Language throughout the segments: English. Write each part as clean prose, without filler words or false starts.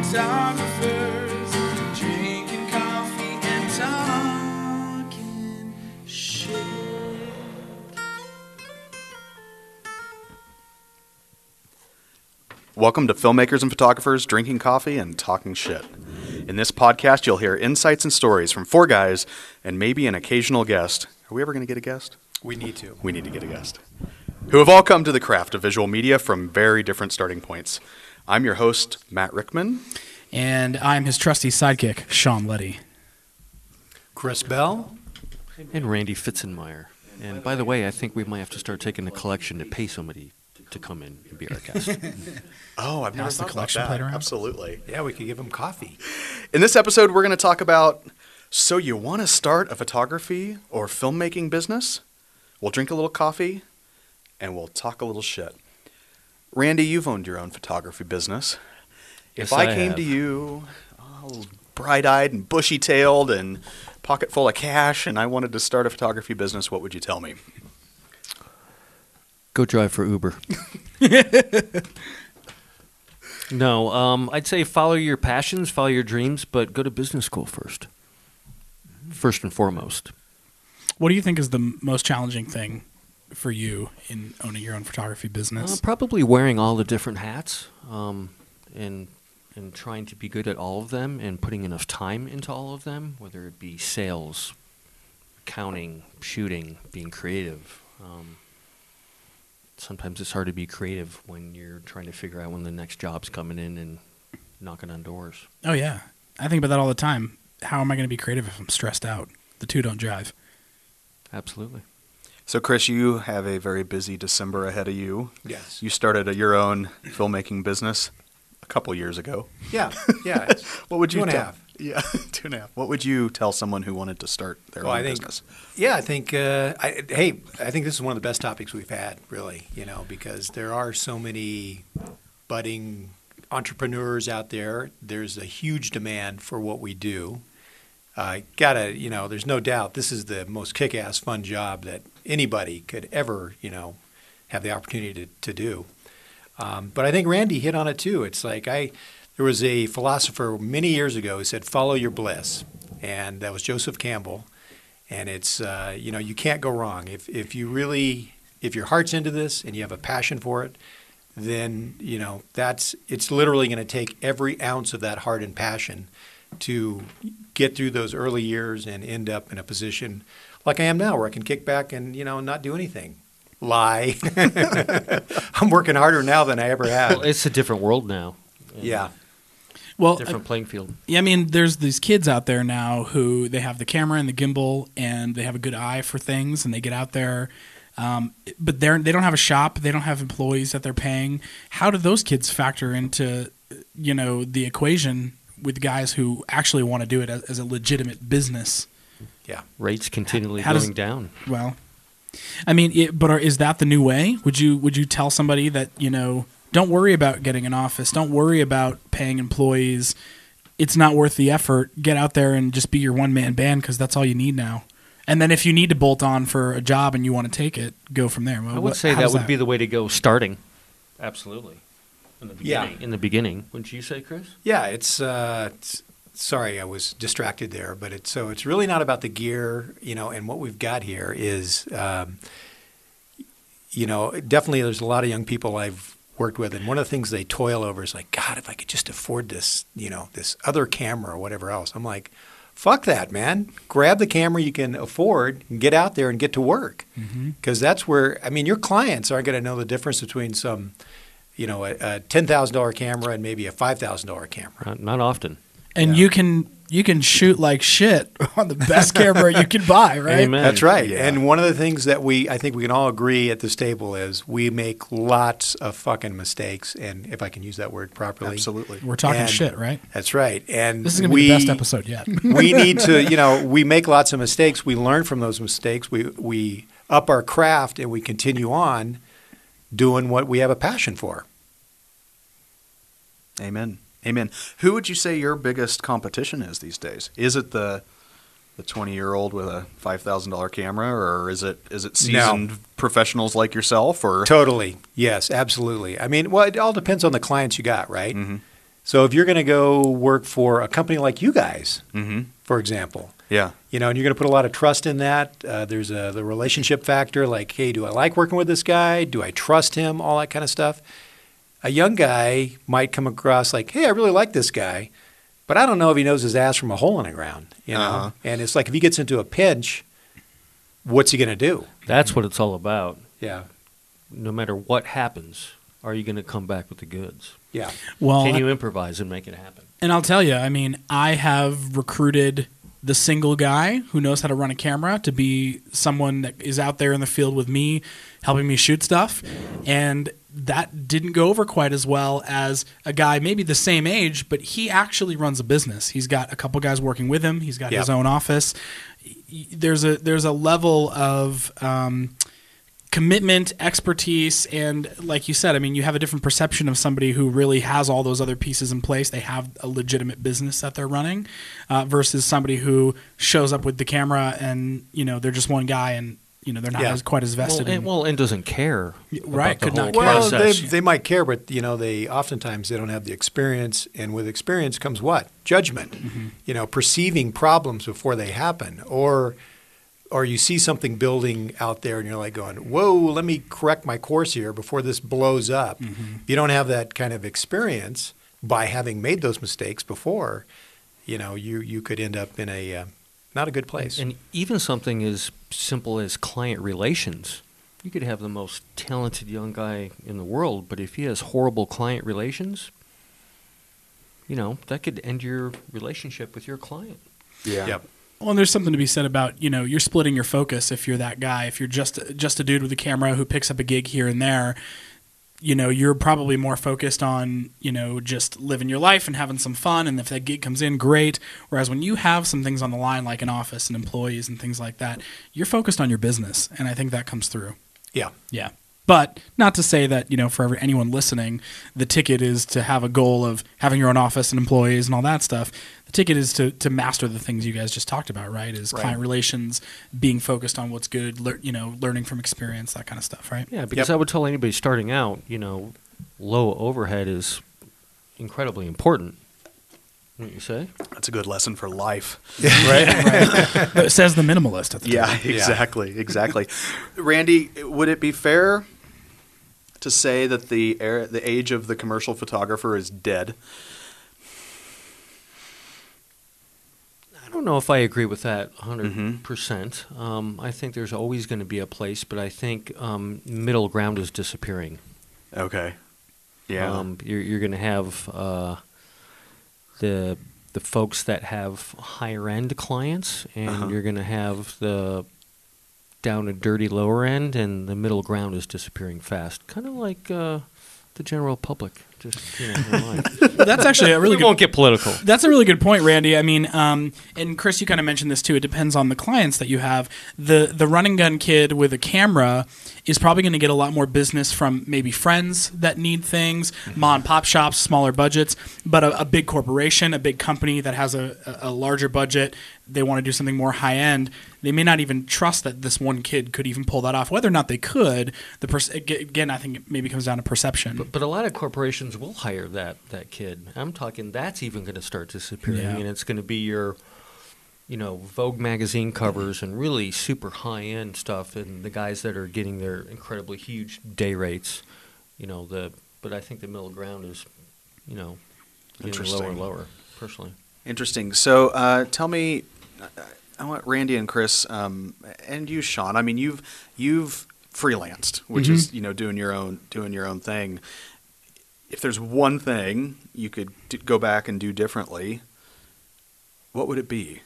photographers, drinking coffee and talking shit. Welcome to Filmmakers and Photographers Drinking Coffee and Talking Shit. In this podcast, you'll hear insights and stories from four guys and maybe an occasional guest. Are we ever going to get a guest? We need to. We need to get a guest. Who have all come to the craft of visual media from very different starting points. I'm your host, Matt Rickman. And I'm his trusty sidekick, Sean Letty. Chris Bell. And Randy Fitzenmeyer. And by the way, I think we might have to start taking a collection to pay somebody to come in and be our guest. Oh, I've never Pass the thought collection about plate that. around? Absolutely. Yeah, we could give him coffee. In this episode, we're going to talk about, so you want to start a photography or filmmaking business? We'll drink a little coffee and we'll talk a little shit. Randy, you've owned your own photography business. Yes, If I I came have. to you, all bright-eyed and bushy-tailed and pocket full of cash, and I wanted to start a photography business, what would you tell me? Go drive for Uber. No, I'd say follow your passions, follow your dreams, but go to business school first. First and foremost. What do you think is the most challenging thing for you in owning your own photography business? Probably wearing all the different hats and trying to be good at all of them and putting enough time into all of them, whether it be sales, accounting, shooting, being creative. Sometimes it's hard to be creative when you're trying to figure out when the next job's coming in and knocking on doors. Oh, yeah. I think about that all the time. How am I going to be creative if I'm stressed out? The two don't jive. Absolutely. So, Chris, you have a very busy December ahead of you. Yes. You started your own filmmaking business a couple years ago. Yeah, yeah. What would you 2.5. tell? Yeah, 2.5. What would you tell someone who wanted to start their own business? Yeah, I think. I think this is one of the best topics we've had, really. Because there are so many budding entrepreneurs out there. There's a huge demand for what we do. There's no doubt this is the most kick-ass fun job that anybody could ever, have the opportunity to do. But I think Randy hit on it too. It's like there was a philosopher many years ago who said, "Follow your bliss," and that was Joseph Campbell. And it's you can't go wrong if your heart's into this and you have a passion for it, then it's literally going to take every ounce of that heart and passion to get through those early years and end up in a position like I am now, where I can kick back and not do anything. Lie. I'm working harder now than I ever have. Well, it's a different world now. Yeah. Well, Different playing field. yeah, I mean, there's these kids out there now who they have the camera and the gimbal and they have a good eye for things and they get out there, but they don't have a shop. They don't have employees that they're paying. How do those kids factor into, the equation with guys who actually want to do it as a legitimate business? Yeah. Rates continually How does- going down. Well, I mean, is that the new way? Would you tell somebody that, don't worry about getting an office, don't worry about paying employees, it's not worth the effort, get out there and just be your one-man band because that's all you need now. And then if you need to bolt on for a job and you want to take it, go from there. I would say that would be the way to go starting. Absolutely. In the beginning. Yeah. In the beginning. Wouldn't you say, Chris? Yeah, it's sorry, I was distracted there, but it's really not about the gear, and what we've got here is, definitely there's a lot of young people I've worked with, and one of the things they toil over is like, God, if I could just afford this, this other camera or whatever else. I'm like, fuck that, man. Grab the camera you can afford and get out there and get to work. Because that's where, your clients aren't going to know the difference between some, a $10,000 camera and maybe a $5,000 camera. Not often. And you can shoot like shit on the best camera you can buy, right? Amen. That's right. Yeah. And one of the things that I think we can all agree at this table is we make lots of fucking mistakes, and if I can use that word properly. Absolutely. We're talking And- shit, right? That's right. And This is going to be the best episode yet. we need to, we make lots of mistakes. We learn from those mistakes. We up our craft and we continue on doing what we have a passion for. Amen. Amen. Who would you say your biggest competition is these days? Is it the 20-year-old with a $5,000 camera, or is it seasoned professionals like yourself? Or Totally. Yes, absolutely. It all depends on the clients you got, right? Mm-hmm. So if you're going to go work for a company like you guys, for example, Yeah. and you're going to put a lot of trust in that. There's the relationship factor, like, hey, do I like working with this guy? Do I trust him? All that kind of stuff. A young guy might come across like, hey, I really like this guy, but I don't know if he knows his ass from a hole in the ground, Uh-huh. And it's like if he gets into a pinch, what's he going to do? That's what it's all about. Yeah, No matter what happens, are you going to come back with the goods? yeah. Well, Can you improvise and make it happen? and I'll tell you, I mean, I have recruited the single guy who knows how to run a camera to be someone that is out there in the field with me, helping me shoot stuff. And that didn't go over quite as well as a guy maybe the same age, but he actually runs a business. He's got a couple guys working with him. He's got his Yep. own office. There's a level of commitment, expertise, and like you said, I mean, you have a different perception of somebody who really has all those other pieces in place. They have a legitimate business that they're running, versus somebody who shows up with the camera and they're just one guy and they're not quite as vested. And doesn't care. Right, about the could not whole care. Well, process. they might care, but they oftentimes they don't have the experience, and with experience comes what? Judgment. Perceiving problems before they happen, or you see something building out there and you're like going, whoa, let me correct my course here before this blows up. If you don't have that kind of experience by having made those mistakes before, you could end up in a not a good place. And even something as simple as client relations. You could have the most talented young guy in the world, but if he has horrible client relations, that could end your relationship with your client. Yeah. Yep. Well, and there's something to be said about, you're splitting your focus if you're that guy. If you're just a dude with a camera who picks up a gig here and there, you're probably more focused on, just living your life and having some fun. And if that gig comes in, great. Whereas when you have some things on the line, like an office and employees and things like that, you're focused on your business. And I think that comes through. Yeah. Yeah. But not to say that, for anyone listening, the ticket is to have a goal of having your own office and employees and all that stuff. The ticket is to master the things you guys just talked about, right? Is client relations, being focused on what's good, learning from experience, that kind of stuff, right? Yeah, because I would tell anybody starting out, low overhead is incredibly important. Wouldn't you say? That's a good lesson for life. Right. It says the minimalist at the Yeah, top. exactly. Randy, would it be fair to say that the age of the commercial photographer is dead? I don't know if I agree with that 100%. I think there's always going to be a place, but I think middle ground is disappearing. Okay. Yeah. You're going to have the folks that have higher end clients, and you're going to have the down and dirty lower end, and the middle ground is disappearing fast. Kind of like the general public. Just That's actually a really we good. won't get political. That's a really good point, Randy. I mean, and Chris, you kind of mentioned this too. It depends on the clients that you have. The run and gun kid with a camera is probably going to get a lot more business from maybe friends that need things, mom and pop shops, smaller budgets. But a big corporation, a big company that has a larger budget, they want to do something more high end. They may not even trust that this one kid could even pull that off. Whether or not they could, again, I think it maybe comes down to perception. But a lot of corporations will hire that kid. I'm talking that's even going to start disappearing, and it's going to be your, Vogue magazine covers and really super high end stuff, and the guys that are getting their incredibly huge day rates. But I think the middle ground is, getting lower and lower. Personally, Interesting. So tell me, I want Randy and Chris, and you, Sean. I mean, you've freelanced, which is doing your own thing. If there's one thing you could go back and do differently, what would it be?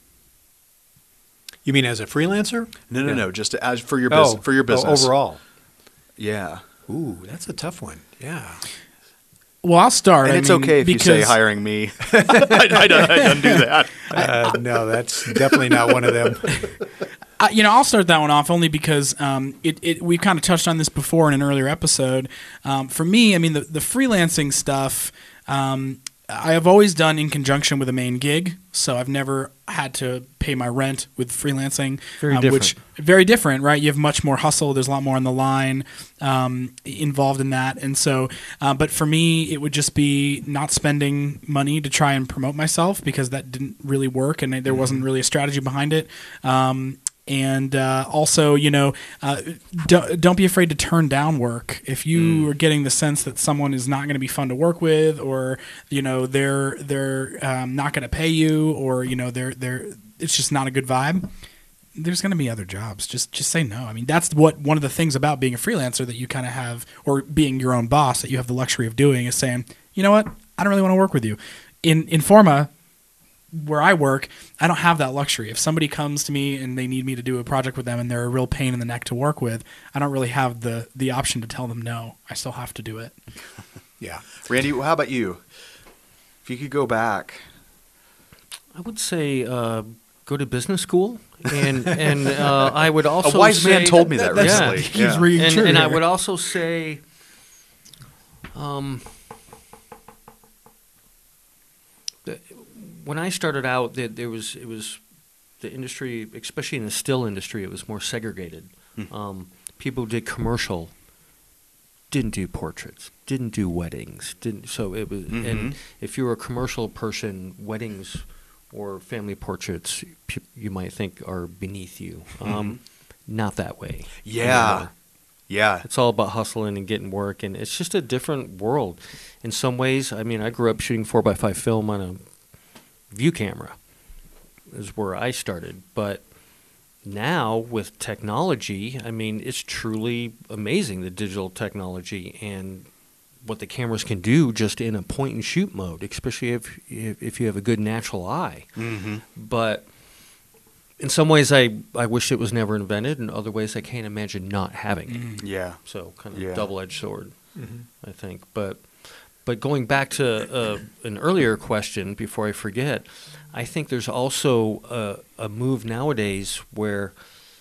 You mean as a freelancer? No. Just as for your business. For your business overall. Yeah. Ooh, that's a tough one. Yeah. Well, I'll start. And it's okay if you say hiring me. I don't do that. No, that's definitely not one of them. I'll start that one off only because we kind of touched on this before in an earlier episode. For me, I mean, the freelancing stuff, I have always done in conjunction with a main gig, so I've never had to pay my rent with freelancing. Very different. Which very different, right? You have much more hustle. There's a lot more on the line involved in that, and so. But for me, it would just be not spending money to try and promote myself because that didn't really work, and there wasn't really a strategy behind it. And also, don't be afraid to turn down work if you are getting the sense that someone is not going to be fun to work with, or they're not going to pay you, or it's just not a good vibe. There's going to be other jobs. Just say no. I mean, that's one of the things about being a freelancer that you kind of have, or being your own boss that you have the luxury of doing, is saying, you know what, I don't really want to work with you. In Informa, where I work, I don't have that luxury. If somebody comes to me and they need me to do a project with them and they're a real pain in the neck to work with, I don't really have the option to tell them no. I still have to do it. Yeah. Randy, how about you? If you could go back. I would say go to business school, and I would also A wise man say- told me that recently. He's reading true and I here. would also say, when I started out, it was the industry, especially in the still industry, it was more segregated. People who did commercial didn't do portraits, didn't do weddings, so it was. And if you were a commercial person, weddings or family portraits, you might think are beneath you. Not that way. Yeah. anymore. Yeah. It's all about hustling and getting work, and it's just a different world. In some ways, I mean, I grew up shooting 4x5 film on a view camera, is where I started. But now with technology, I mean, it's truly amazing, the digital technology and what the cameras can do just in a point and shoot mode, especially if you have a good natural eye. But in some ways, I wish it was never invented. In other ways, I can't imagine not having it. Yeah. So kind of Yeah. double-edged sword, I think. But going back to an earlier question before I forget, I think there's also a move nowadays where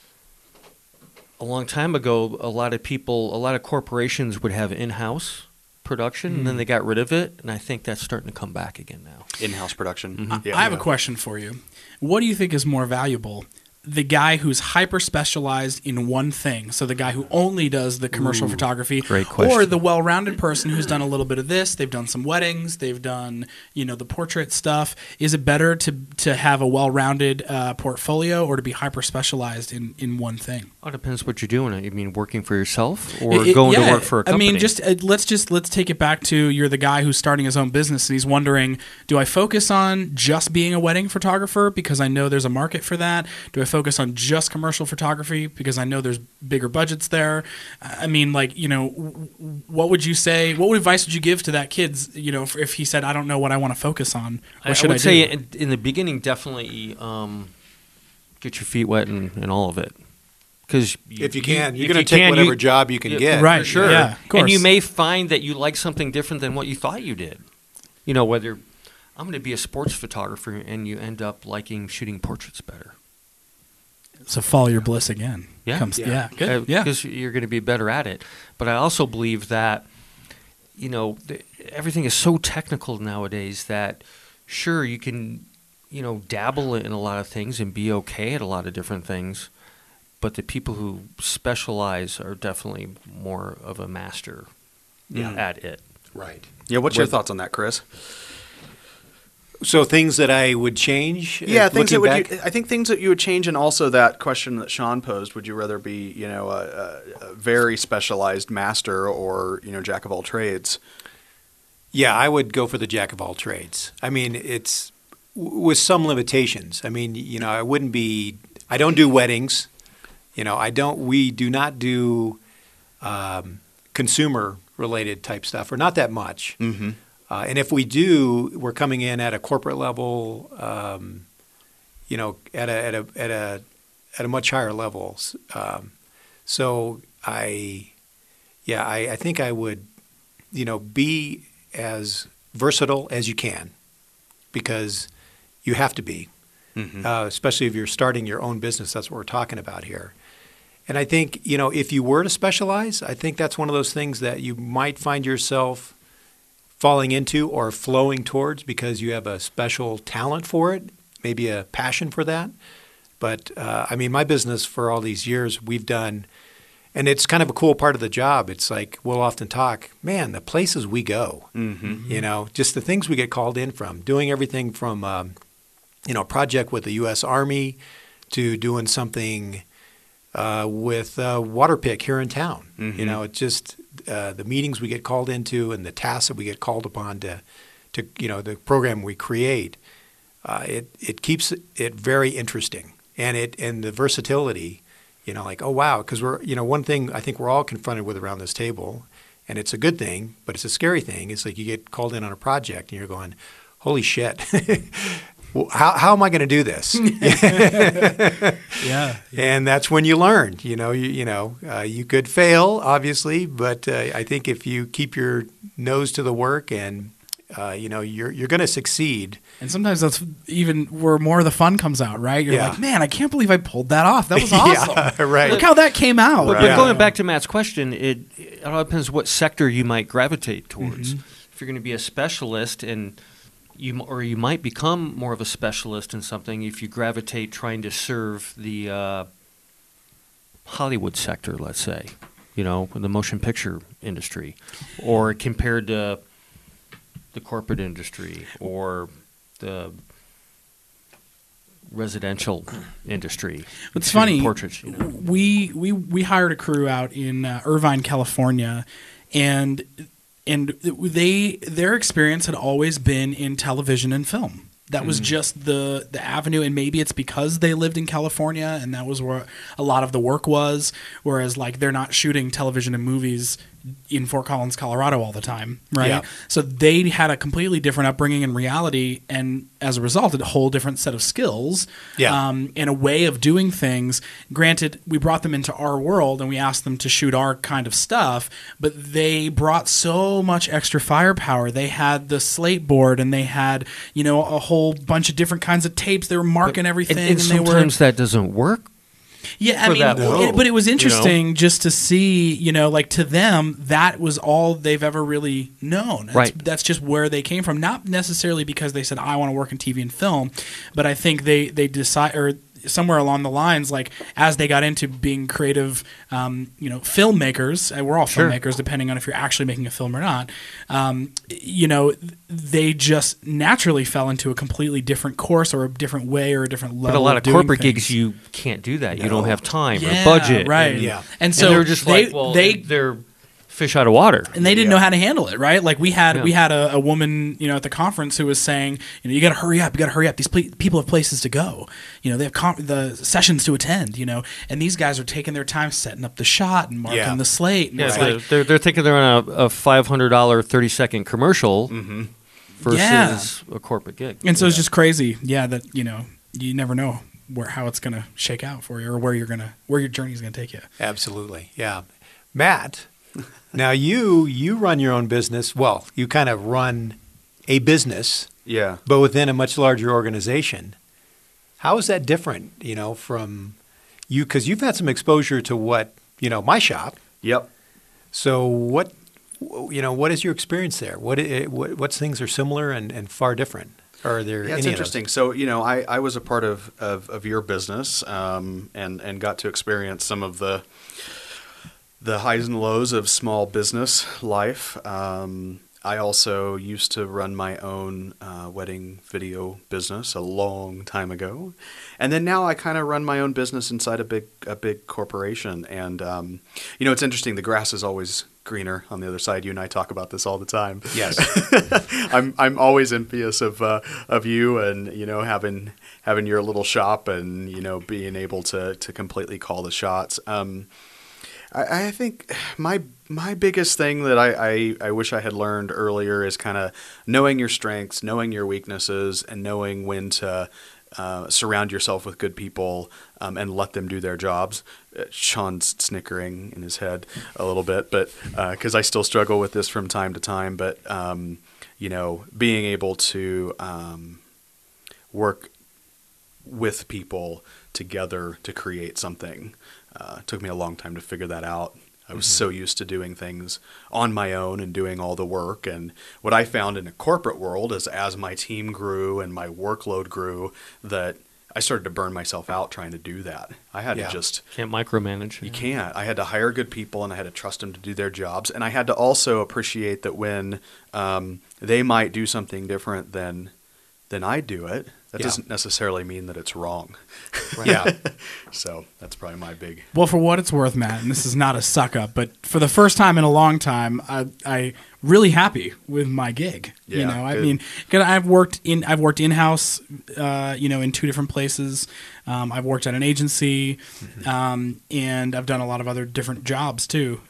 a long time ago, a lot of corporations would have in-house production, and then they got rid of it, and I think that's starting to come back again now. In-house production. I have a question for you. What do you think is more valuable? The guy who's hyper specialized in one thing, so the guy who only does the commercial photography, great question. or the well-rounded person who's done a little bit of this, they've done some weddings, they've done the portrait stuff. Is it better to have a well-rounded portfolio, or to be hyper specialized in one thing? It depends what you're doing. You mean working for yourself or going to work for a company? I mean, let's take it back to, you're the guy who's starting his own business and he's wondering, do I focus on just being a wedding photographer because I know there's a market for that? Do I focus on just commercial photography because I know there's bigger budgets there? I mean, what would you say? What advice would you give to that kid? If he said, I don't know what I want to focus on, what should I would do? say in the beginning, definitely get your feet wet and all of it. Because If you can, you're going to take whatever job you can get. Right, For sure. yeah, of course. And you may find that you like something different than what you thought you did. Whether I'm going to be a sports photographer and you end up liking shooting portraits better. So follow your bliss again. Yeah. Good. Yeah. Because you're going to be better at it. But I also believe that, everything is so technical nowadays that, sure, you can, dabble in a lot of things and be okay at a lot of different things. But the people who specialize are definitely more of a master at it. Right. Yeah, what's your thoughts on that, Chris? So things that I would change? Yeah, things that looking back? I think things that you would change, and also that question that Sean posed: would you rather be, a very specialized master or, jack of all trades? Yeah, I would go for the jack of all trades. I mean, it's with some limitations. I mean, I wouldn't be. I don't do weddings. We do not do consumer related type stuff, or not that much. Mm-hmm. And if we do, we're coming in at a corporate level, at a much higher level. So I think I would, be as versatile as you can, because you have to be, especially if you're starting your own business. That's what we're talking about here. And I think, if you were to specialize, I think that's one of those things that you might find yourself falling into or flowing towards because you have a special talent for it, maybe a passion for that. But I mean, my business for all these years, we've done, and it's kind of a cool part of the job. It's like we'll often talk, man, the places we go, you know, just the things we get called in from, doing everything from, you know, a project with the U.S. Army to doing something with Waterpik here in town. You know, it's just the meetings we get called into and the tasks that we get called upon to you know, the program we create. It keeps it very interesting, and the versatility. You know, like, oh wow, because we're, you know, one thing I think we're all confronted with around this table, and it's a good thing, but it's a scary thing. It's like you get called in on a project and you're going, holy shit. Well, how am I going to do this? Yeah. And that's when you learn. You know, you could fail, obviously, but I think if you keep your nose to the work and you know, you're going to succeed. And sometimes that's even where more of the fun comes out, right? You're Yeah. like, man, I can't believe I pulled that off. That was awesome. Yeah, right. Look how that came out. But, Right. but going back to Matt's question, it all depends what sector you might gravitate towards. If you're going to be a specialist, and you might become more of a specialist in something if you gravitate trying to serve the Hollywood sector, let's say, you know, the motion picture industry, or compared to the corporate industry or the residential industry. It's shooting funny. Portraits, you know. We hired a crew out in Irvine, California, and their experience had always been in television and film. That was just the avenue, and maybe it's because they lived in California and that was where a lot of the work was, whereas like they're not shooting television and movies in Fort Collins, Colorado all the time, right? Yeah. So they had a completely different upbringing in reality, and as a result, a whole different set of skills and a way of doing things. Granted, we brought them into our world and we asked them to shoot our kind of stuff, but they brought so much extra firepower. They had the slate board and they had, you know, a whole bunch of different kinds of tapes. They were marking everything. And they were sometimes that doesn't work. Yeah, I for mean, that world, but it was interesting you know? just to see, you know, like to them, that was all they've ever really known. Right. That's just where they came from. Not necessarily because they said, I want to work in TV and film, but I think they decide, or somewhere along the lines, like as they got into being creative, you know, filmmakers, and we're all Sure. filmmakers depending on if you're actually making a film or not, you know, they just naturally fell into a completely different course or a different way or a different level. But a lot of doing corporate things. gigs, you can't do that. You No. don't have time Yeah, or budget. right? And, Yeah. And so they're just they, like, well, they they're fish out of water. and they didn't know how to handle it, right? Like we had Yeah. a woman, you know, at the conference who was saying, you know, you got to hurry up. These people have places to go. You know, they have the sessions to attend. You know, and these guys are taking their time setting up the shot and marking Yeah. the slate. And Yeah, it's like, they're thinking they're on a $500 30-second commercial versus a corporate gig. and so it's just crazy. Yeah, that you know, you never know how it's going to shake out for you or where your journey is going to take you. Absolutely. Yeah. Matt, now you run your own business. Well, you kind of run a business, Yeah. but within a much larger organization. How is that different, you know, from you? Because you've had some exposure to what, you know, my shop. Yep. So what, you know, what is your experience there? What things are similar and far different? Or are there Yeah, any it's of interesting. So, you know, I was a part of your business and got to experience some of the highs and lows of small business life. I also used to run my own wedding video business a long time ago, and then now I kind of run my own business inside a big corporation. And you know, it's interesting. The grass is always greener on the other side. You and I talk about this all the time. Yes. I'm always envious of you and, you know, having your little shop and, you know, being able to completely call the shots. I think my biggest thing that I wish I had learned earlier is kind of knowing your strengths, knowing your weaknesses, and knowing when to surround yourself with good people and let them do their jobs. Sean's snickering in his head a little bit, but because I still struggle with this from time to time. But you know, being able to work with people together to create something took me a long time to figure that out. I was so used to doing things on my own and doing all the work. And what I found in a corporate world is as my team grew and my workload grew, that I started to burn myself out trying to do that. I had to just... Can't micromanage. You can't. I had to hire good people, and I had to trust them to do their jobs. And I had to also appreciate that when they might do something different than I do it, that doesn't necessarily mean that it's wrong. Yeah. So that's probably my big... Well, for what it's worth, Matt, and this is not a suck up, but for the first time in a long time, I really happy with my gig. Yeah, you know, I good. mean, 'cause I've worked in-house, in 2 different places. I've worked at an agency, and I've done a lot of other different jobs too.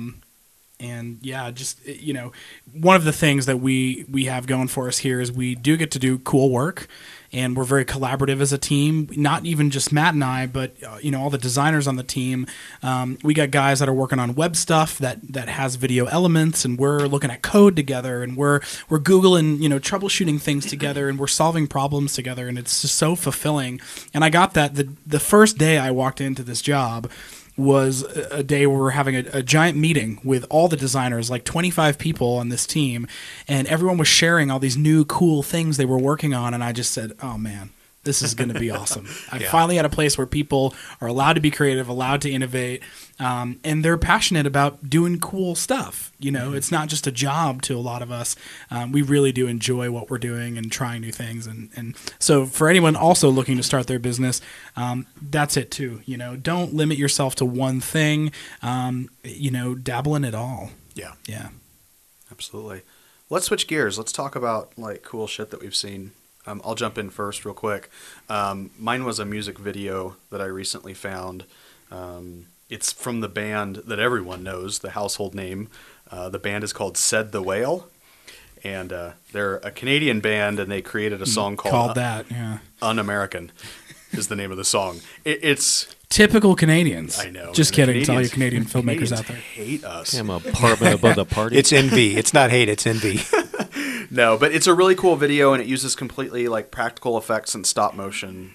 And yeah, just, one of the things that we have going for us here is we do get to do cool work, and we're very collaborative as a team. Not even just Matt and I, but all the designers on the team. We got guys that are working on web stuff that has video elements, and we're looking at code together, and we're Googling, troubleshooting things together, and we're solving problems together, and it's just so fulfilling. And I got that the first day I walked into this job was a day where we're having a giant meeting with all the designers, like 25 people on this team, and everyone was sharing all these new cool things they were working on, and I just said, oh man, this is going to be awesome. I finally had a place where people are allowed to be creative, allowed to innovate, and they're passionate about doing cool stuff. It's not just a job to a lot of us. We really do enjoy what we're doing and trying new things. And so for anyone also looking to start their business, that's it too. Don't limit yourself to one thing. Dabble in it all. Yeah. Yeah. Absolutely. Let's switch gears. Let's talk about cool shit that we've seen. I'll jump in first real quick. Mine was a music video that I recently found. It's from the band that everyone knows, the household name. The band is called Said the Whale. And they're a Canadian band, and they created a song called that, yeah. Un-American is the name of the song. It's... Typical Canadians. I know. Just kidding. To all you Canadians- Canadian filmmakers Canadians out there. hate us. I'm apartment above the party. It's envy. It's not hate. It's envy. No, but it's a really cool video, and it uses completely practical effects and stop motion,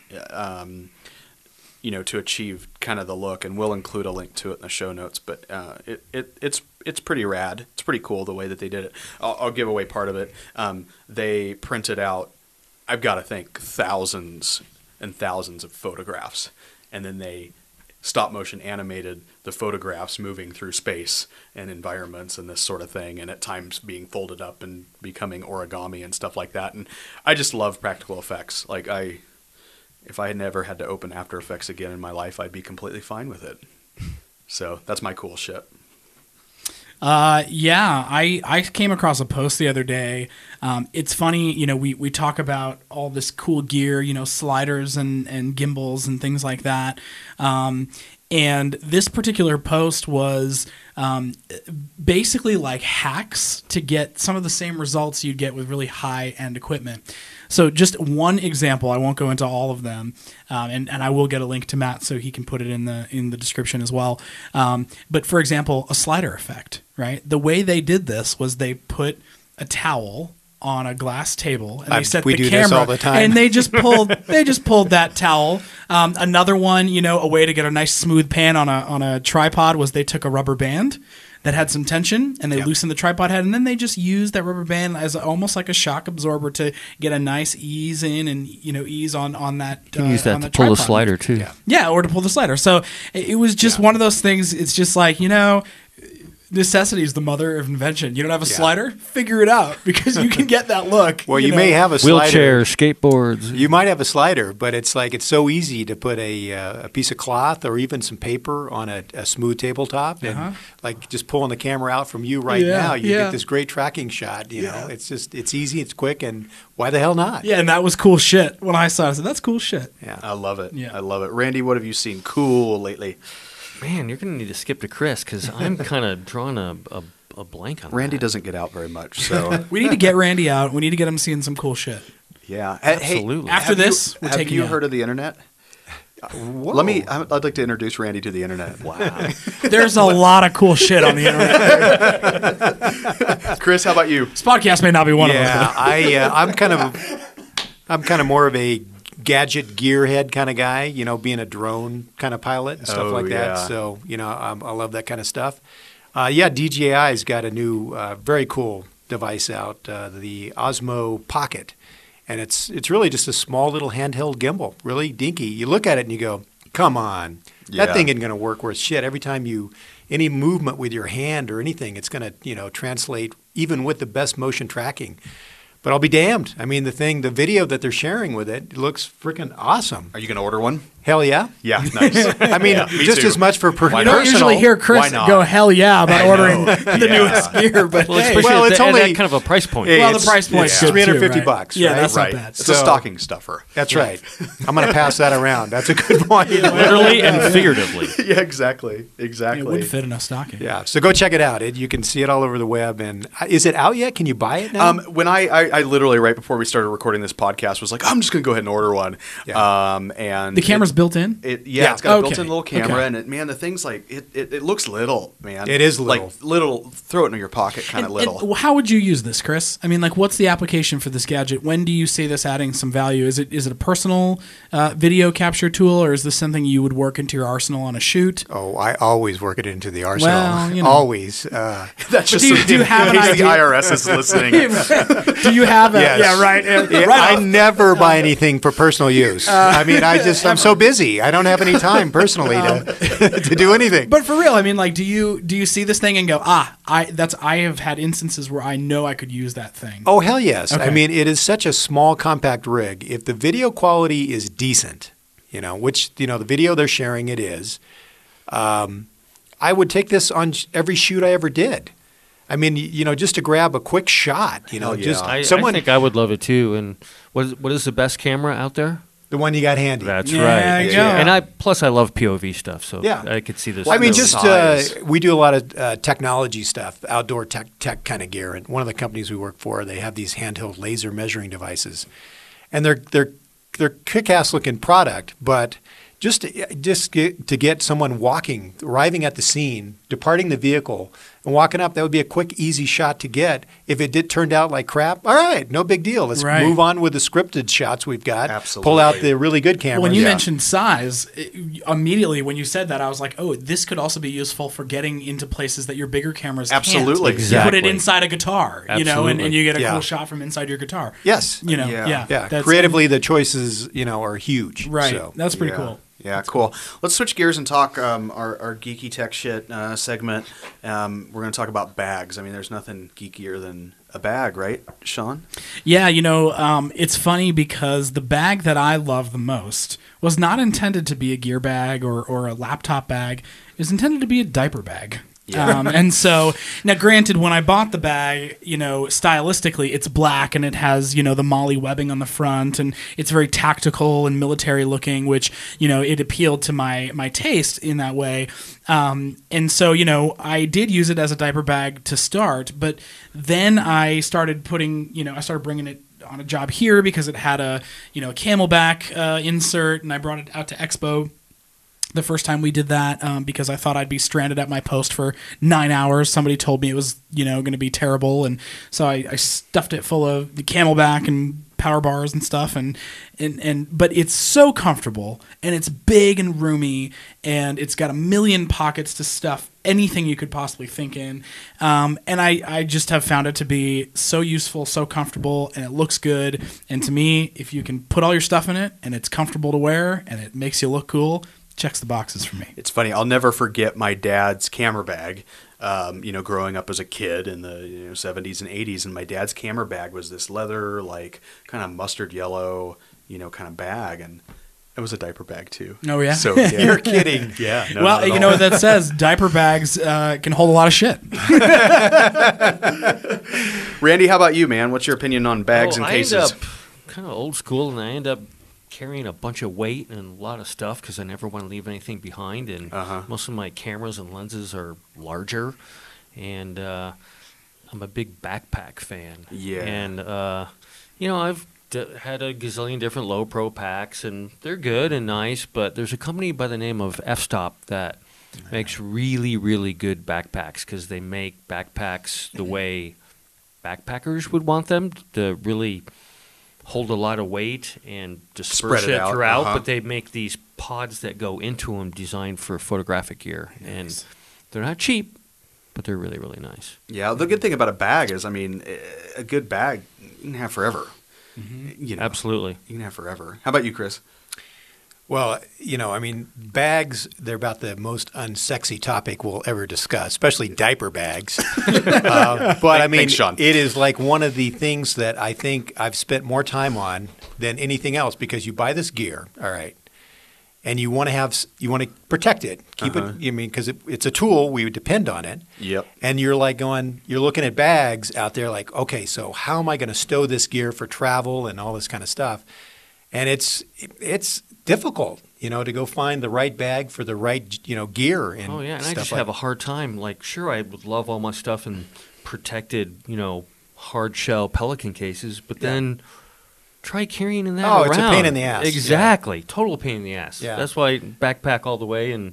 to achieve kind of the look. And we'll include a link to it in the show notes. But it's pretty rad. It's pretty cool the way that they did it. I'll give away part of it. They printed out, I've got to think, thousands and thousands of photographs, and then they stop motion animated the photographs moving through space and environments and this sort of thing, and at times being folded up and becoming origami and stuff like that. And I just love practical effects. If I had never had to open After Effects again in my life, I'd be completely fine with it. So that's my cool shit. I came across a post the other day. It's funny, we talk about all this cool gear, sliders and gimbals and things like that. And this particular post was basically like hacks to get some of the same results you'd get with really high-end equipment. So just one example, I won't go into all of them, and I will get a link to Matt so he can put it in the description as well. But for example, a slider effect, right? The way they did this was they put a towel on a glass table, and they set we the do camera, this all the time. and they just pulled that towel. Another one, a way to get a nice smooth pan on a tripod was they took a rubber band that had some tension, and they loosened the tripod head, and then they just used that rubber band as almost like a shock absorber to get a nice ease in and ease on that. You can use that to the pull the tripod. slider too. Yeah, or to pull the slider. So it was just one of those things. It's just necessity is the mother of invention. You don't have a slider? Figure it out, because you can get that look. Well, you may have a slider. Wheelchairs, skateboards. You might have a slider, but it's so easy to put a piece of cloth or even some paper on a smooth tabletop, and just pulling the camera out from you now, you get this great tracking shot. You know, it's easy, it's quick, and why the hell not? Yeah, and that was cool shit. When I saw it, I said, that's cool shit. Yeah, I love it. Yeah. I love it. Randy, what have you seen cool lately? Man, you're going to need to skip to Chris, because I'm kind of drawing a blank on Randy that. doesn't get out very much, so We need to get Randy out. We need to get him seeing some cool shit. yeah. Absolutely. Hey, After this, we're have taking you you out. heard of the internet? I'd like to introduce Randy to the internet. Wow. There's a lot of cool shit on the internet. Chris, how about you? This podcast may not be one of them. I'm kind of more of a gadget gearhead kind of guy, you know, being a drone kind of pilot and stuff Oh, like yeah. that. So, you know, I love that kind of stuff. Yeah, DJI's got a new, very cool device out, the Osmo Pocket. And it's really just a small little handheld gimbal, really dinky. You look at it and you go, come on, Yeah. that thing isn't going to work worth shit. Every time any movement with your hand or anything, it's going to, you know, translate even with the best motion tracking. But I'll be damned. I mean, the video that they're sharing with it looks freaking awesome. Are you going to order one? Hell yeah. Yeah, nice. I mean, me just too. as much for Why personal. You don't usually hear Chris Why not? go hell yeah about ordering know. the Yeah. newest gear, but Well, hey, especially Well, at, it's at only- that kind of a price point. Hey, well, the it's- price point's it's good too, $350 right? bucks, Yeah, right? that's Right. not bad. It's a So- stocking stuffer. That's right. I'm going to pass that around. That's a good point. Literally and figuratively. Yeah, exactly. It would fit in a stocking. Yeah, so go check it out. You can see it all over the web. And is it out yet? Can you buy it now? When I literally right before we started recording this podcast was like, I'm just gonna go ahead and order one. Yeah. And The camera's built in? Yeah, it's got a Okay. built-in little camera, Okay. and man, the thing's like it looks little, man. It is little. like little. Throw it in your pocket, kind of little. And how would you use this, Chris? I mean, like, what's the application for this gadget? When do you see this adding some value? Is it a personal video capture tool, or is this something you would work into your arsenal on a shoot? Oh, I always work it into the arsenal. Well, you know. Always. That's just do you have an in case idea? the IRS is listening. Do you have a Yes. yeah right Yeah, right I off. never buy anything for personal use. I mean, I'm so busy. I don't have any time personally to do anything. But for real, I mean, like, do you see this thing and go, I have had instances where I know I could use that thing. Oh, hell yes. I Okay. mean, it is such a small, compact rig. If the video quality is decent, you know, which, you know, the video they're sharing it is, I would take this on every shoot I ever did. I mean, you know, just to grab a quick shot, you know, Hell yeah. just I someone, think I would love it too. And what is the best camera out there? the one you got handy. That's Yeah, right. there you go. And I love POV stuff, so Yeah. I could see this. I mean, the just size. we do a lot of technology stuff, outdoor tech kind of gear. And one of the companies we work for, they have these handheld laser measuring devices, and they're kick-ass looking product. But just to get someone arriving at the scene, departing the vehicle, and walking up, that would be a quick, easy shot to get. If it turned out like crap, all right, no big deal. Let's Right. move on with the scripted shots we've got. Absolutely. Pull out the really good cameras. When you Yeah. mentioned size, immediately when you said that, I was like, oh, this could also be useful for getting into places that your bigger cameras Absolutely. can't. You put it Exactly. inside a guitar, you know, and Absolutely. you get a Yeah. cool shot from inside your guitar. Yes. You know, Yeah. yeah. Yeah. Creatively, the choices, you know, are huge. Right. So. That's pretty Yeah. cool. Yeah, cool. Let's switch gears and talk our geeky tech shit segment. We're going to talk about bags. I mean, there's nothing geekier than a bag, right, Sean? Yeah, you know, it's funny because the bag that I love the most was not intended to be a gear bag or a laptop bag. It was intended to be a diaper bag. Yeah. And so, now granted, when I bought the bag, you know, stylistically, it's black and it has, you know, the Molly webbing on the front and it's very tactical and military looking, which, you know, it appealed to my taste in that way. And so, you know, I did use it as a diaper bag to start, but then I started bringing it on a job here because it had a, you know, a camelback insert, and I brought it out to Expo the first time we did that because I thought I'd be stranded at my post for 9 hours. Somebody told me it was, you know, going to be terrible, and so I stuffed it full of the camelback and power bars and stuff, and but it's so comfortable, and it's big and roomy, and it's got a million pockets to stuff anything you could possibly think in, and I just have found it to be so useful, so comfortable, and it looks good. And to me, if you can put all your stuff in it and it's comfortable to wear and it makes you look cool, checks the boxes for me. It's funny. I'll never forget my dad's camera bag. You know, growing up as a kid in the 70s and 80s, and my dad's camera bag was this leather, like kind of mustard yellow, you know, kind of bag, and it was a diaper bag too. Oh, yeah? So yeah. You're kidding. Yeah. No, Well, not at you all. know what that says? Diaper bags can hold a lot of shit. Randy, how about you, man? What's your opinion on bags and cases? I end up kind of old school, and I end up carrying a bunch of weight and a lot of stuff because I never want to leave anything behind. And most of my cameras and lenses are larger, and I'm a big backpack fan. Yeah. And you know, I've had a gazillion different low pro packs, and they're good and nice. But there's a company by the name of F-Stop that makes really, really good backpacks because they make backpacks the way backpackers would want them, to really hold a lot of weight and disperse Spread it it out, throughout, uh-huh. but they make these pods that go into them designed for photographic gear. And they're not cheap, but they're really, really nice. Yeah, the good thing about a bag is, I mean, a good bag you can have forever. You know, Absolutely. you can have forever. How about you, Chris? Well, I mean, bags, they're about the most unsexy topic we'll ever discuss, especially diaper bags. But I mean, Thanks, Sean. it is like one of the things that I think I've spent more time on than anything else, because you buy this gear, all right, and you want to protect it, keep it, because it's a tool, we depend on it. Yep. And you're looking at bags out there like, okay, so how am I going to stow this gear for travel and all this kind of stuff? And it's difficult, to go find the right bag for the right, gear and Oh, yeah, and I stuff just like have a hard time. Like, sure, I would love all my stuff in protected, hard shell Pelican cases, but then try carrying in that Oh, around. it's a pain in the ass. Exactly. Total pain in the ass. Yeah. That's why I backpack all the way and,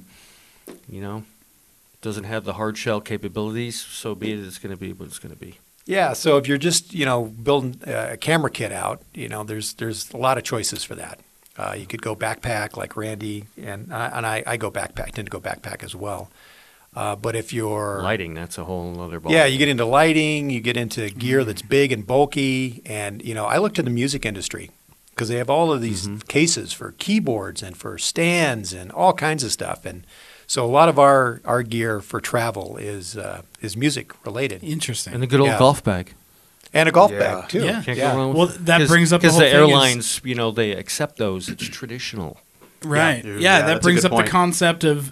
doesn't have the hard shell capabilities, so be it, it's going to be what it's going to be. Yeah, so if you're just, building a camera kit out, there's a lot of choices for that. You could go backpack like Randy, and I tend to go backpack as well. But if you're Lighting, that's a whole other ball. Yeah, you get into lighting, you get into gear that's big and bulky, and I look to the music industry because they have all of these cases for keyboards and for stands and all kinds of stuff, and so a lot of our gear for travel is music related, Interesting. And the good old Yeah. golf bag. and a golf Yeah. bag too. Yeah. Can't go wrong with Well, it. that brings up the because whole the thing is- airlines, they accept those. It's traditional. Right. Yeah, Yeah, that's that a brings good up point. the concept of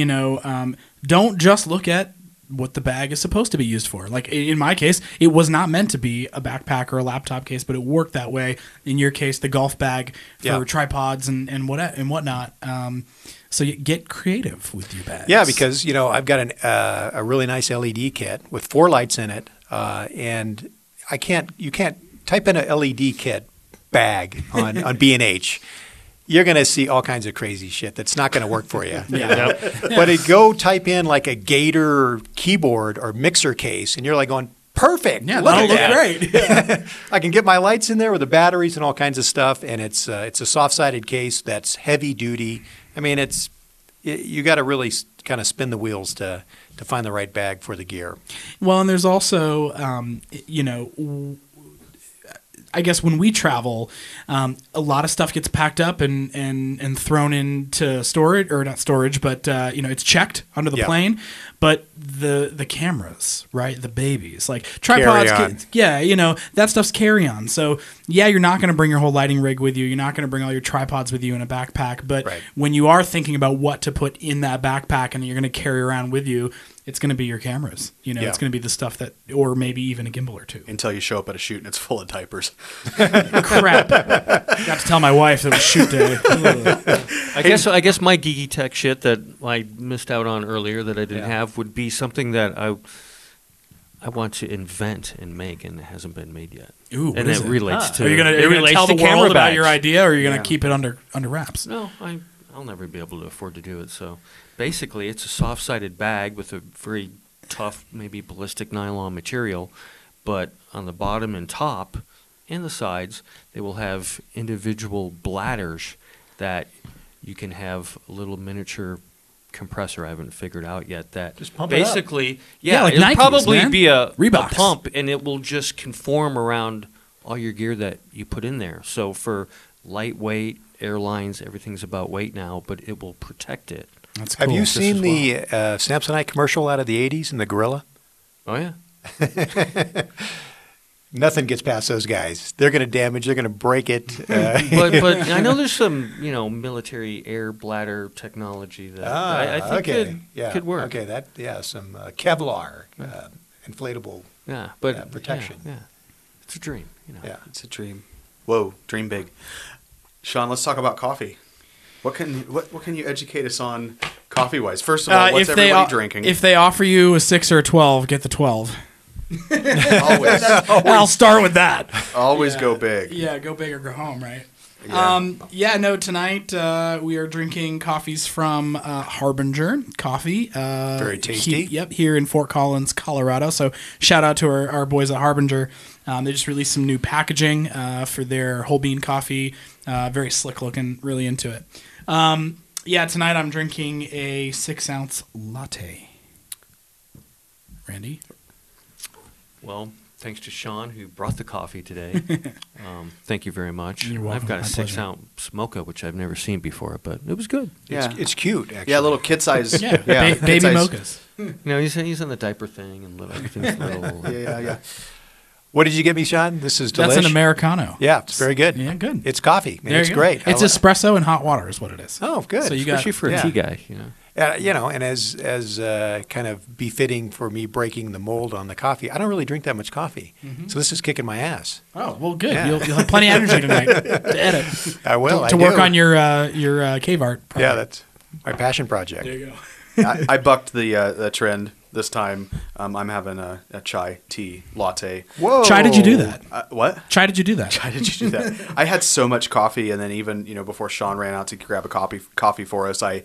don't just look at what the bag is supposed to be used for. Like in my case, it was not meant to be a backpack or a laptop case, but it worked that way. In your case, the golf bag for Yeah. tripods and whatnot. So you get creative with your bags. Yeah, because I've got a really nice LED kit with 4 lights in it, and you can't type in a LED kit bag on B&H. You're going to see all kinds of crazy shit that's not going to work for you. But go type in like a Gator keyboard or mixer case, and you're like going, perfect. Yeah, look that'll at look that. great. I can get my lights in there with the batteries and all kinds of stuff, and it's a soft-sided case that's heavy duty. I mean, you got to really kind of spin the wheels to find the right bag for the gear. Well, and there's also, I guess when we travel, a lot of stuff gets packed up and thrown into storage, or not storage, but it's checked onto the Yeah. plane. But the cameras, right, the babies, like tripods, Carry-on. that stuff's carry on. So yeah, you're not going to bring your whole lighting rig with you. You're not going to bring all your tripods with you in a backpack. But Right. when you are thinking about what to put in that backpack and you're going to carry around with you, it's going to be your cameras. Yeah. It's going to be the stuff that, or maybe even a gimbal or two. Until you show up at a shoot and it's full of diapers. Crap. Got to tell my wife that was shoot day. Ugh. I guess my geeky tech shit that I missed out on earlier that I didn't have would be something that I want to invent and make, and it hasn't been made yet. Ooh, what and is it it? relates to. Are you going it to relates tell to the camera world about bags. your idea, or are you going to Yeah. keep it under wraps? No, I'll never be able to afford to do it. So basically, it's a soft-sided bag with a very tough, maybe ballistic nylon material, but on the bottom and top and the sides, they will have individual bladders that you can have a little miniature compressor. I haven't figured out yet that Just pump it up. basically, Yeah, like it'll Nikes, probably man. be a Reeboks. pump, and it will just conform around all your gear that you put in there. So for lightweight airlines, everything's about weight now, but it will protect it. That's Have cool. you Just seen as the Samsonite commercial out of the 80s and the Gorilla? Oh yeah. Nothing gets past those guys. They're going to damage. They're going to break it. But I know there's some military air bladder technology that I think could work. Okay, some Kevlar inflatable. Yeah, but Yeah, protection. Yeah, it's a dream. Yeah. It's a dream. Whoa, dream big. Sean, let's talk about coffee. What can you educate us on coffee wise? First of all, what's everybody drinking? If they offer you a 6 or a 12, get the 12. always I'll start with that. always go big. Yeah, go big or go home, right? Yeah. Tonight we are drinking coffees from Harbinger Coffee. Very tasty. Here in Fort Collins, Colorado. So shout out to our boys at Harbinger. They just released some new packaging for their whole bean coffee. Very slick looking, really into it. Yeah, tonight I'm drinking a 6-ounce latte. Randy? Well, thanks to Sean who brought the coffee today. Thank you very much. You're welcome. I've got a My pleasure. 6-ounce mocha, which I've never seen before, but it was good. Yeah. It's cute, actually. Yeah, little kid size. Yeah, kid baby size- mochas. You know, he's on the diaper thing and little everything's little. Yeah. What did you get me, Sean? This is delish. That's an Americano. Yeah, it's very good. Yeah, good. It's coffee. Man, There it's you go. great. It's espresso and hot water is what it is. Oh, good. So you got Especially for a yeah. tea guy, you know. You know, and as kind of befitting for me breaking the mold on the coffee, I don't really drink that much coffee. So this is kicking my ass. Oh, well, good. Yeah. You'll have plenty of energy tonight to edit. I will. To I work do. on your cave art. project. Yeah, that's my passion project. There you go. I bucked the trend this time. I'm having a chai tea latte. Whoa. Chai, did you do that? What? Chai, did you do that? Why did you do that? I had so much coffee, and then even before Sean ran out to grab a coffee for us, I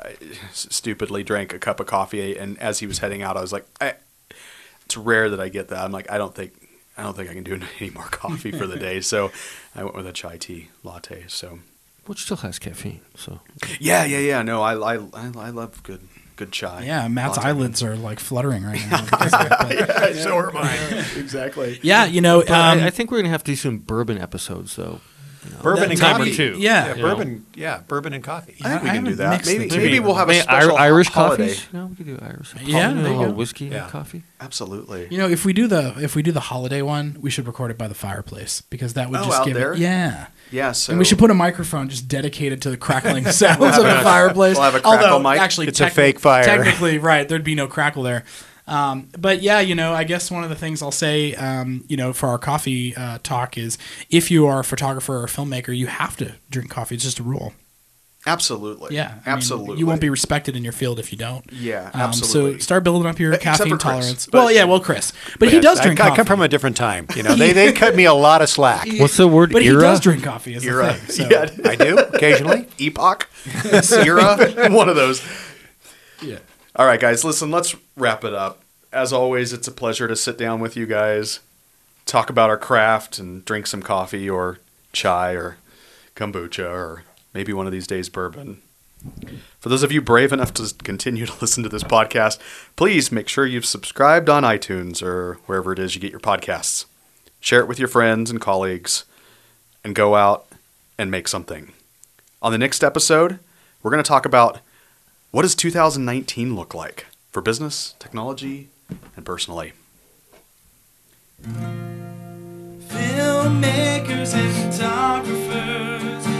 stupidly drank a cup of coffee. And as he was heading out, I was like, "It's rare that I get that." I'm like, I don't think I can do any more coffee for the day. So I went with a chai tea latte. So Which still has caffeine, so. yeah. No, I love good chai. Yeah, Matt's latte. eyelids are like fluttering right now. because of it, but- So are mine. Exactly. yeah, But I think we're going to have to do some bourbon episodes, though. You know. Bourbon and Number coffee. two. Yeah. you know. Bourbon and coffee. I think we I can do haven't that. mixed the two. Maybe we'll have a Maybe special Irish holiday. coffees. No, we could do Irish. Yeah, a there you little go. whiskey Yeah. and coffee. Absolutely. You know, if we do the holiday one, we should record it by the fireplace because that would Oh, just out give there? it. Yeah. Yeah. So And we should put a microphone just dedicated to the crackling sounds of the fireplace. We'll have a crackle Although, mic. actually, It's a fake fire. Technically, right, there'd be no crackle there. But yeah, I guess one of the things I'll say, for our coffee talk is if you are a photographer or a filmmaker, you have to drink coffee. It's just a rule. Absolutely. Yeah. I mean, Absolutely. you won't be respected in your field if you don't. Yeah, So absolutely. start building up your Except caffeine for Chris, tolerance. but- Chris. But he does drink I coffee. come from a different time. You know, they cut me a lot of slack. What's the word? But he era? does drink coffee. Is Era. the thing. So. Yeah. I do occasionally. Epoch, Sierra, one of those. Yeah. All right, guys, listen, let's wrap it up. As always, it's a pleasure to sit down with you guys, talk about our craft, and drink some coffee or chai or kombucha or maybe one of these days bourbon. For those of you brave enough to continue to listen to this podcast, please make sure you've subscribed on iTunes or wherever it is you get your podcasts. Share it with your friends and colleagues, and go out and make something. On the next episode, we're going to talk about what does 2019 look like for business, technology, and personally. Filmmakers and photographers